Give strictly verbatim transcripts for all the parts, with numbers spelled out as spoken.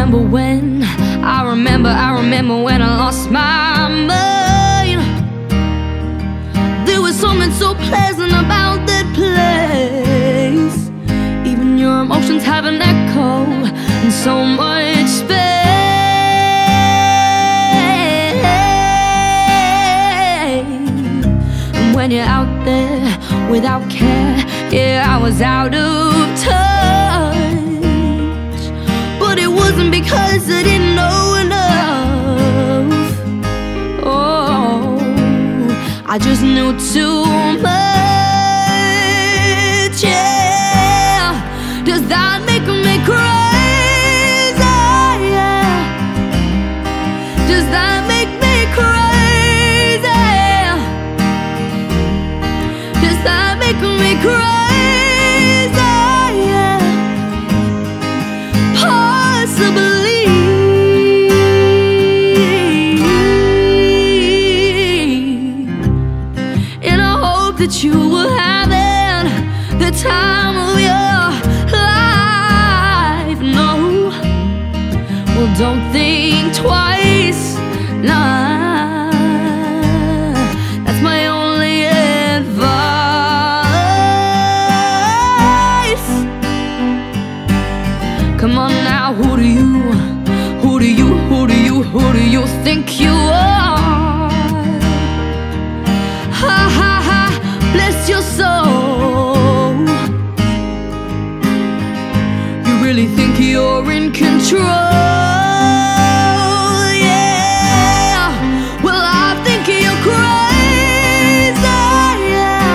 remember when, I remember, I remember when I lost my mind. There was something so pleasant about that place. Even your emotions have an echo and so much space. And when you're out there without care, yeah, I was out of touch. But it wasn't because I didn't know enough. Oh, I just knew too much, yeah. Does that make me crazy? Yeah. Does that make me crazy? Does that make me crazy? Yeah. Possibly. And I hope that you were having the time of your life. No, well, don't think twice. Nah, that's my only advice. Come on now, who do you, who do you, who do you, who do you think you are? Ha ha ha, bless your soul. You really think you're in control? Yeah, well, I think you're crazy. Yeah,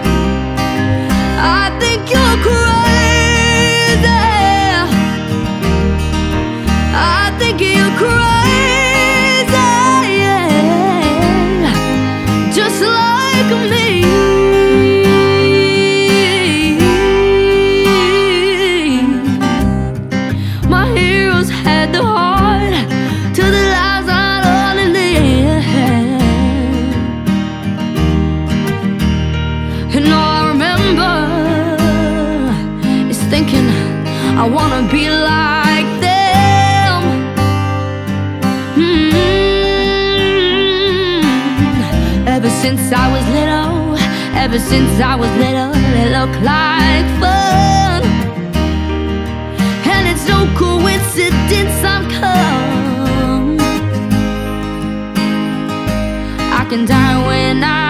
I think you're crazy. I think you're crazy. Yeah, just like me. My heroes had the heart to the lives I'd only live. And all I remember is thinking I wanna be like them. mm-hmm. Ever since I was little, ever since I was little, it looked like fun. And it's no coincidence I've come. I can die when I